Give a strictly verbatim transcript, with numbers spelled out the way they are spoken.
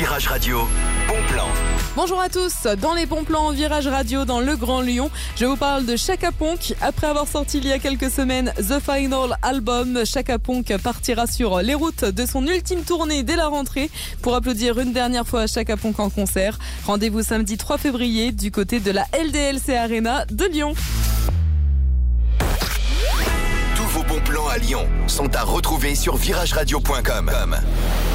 Virage Radio, bon plan. Bonjour à tous, dans les bons plans Virage Radio dans le Grand Lyon, je vous parle de Chaka Ponk. Après avoir sorti il y a quelques semaines The Final Album, Chaka Ponk partira sur les routes de son ultime tournée dès la rentrée pour applaudir une dernière fois Chaka Ponk en concert. Rendez-vous samedi trois février du côté de la L D L C Arena de Lyon. Tous vos bons plans à Lyon sont à retrouver sur virage radio point com.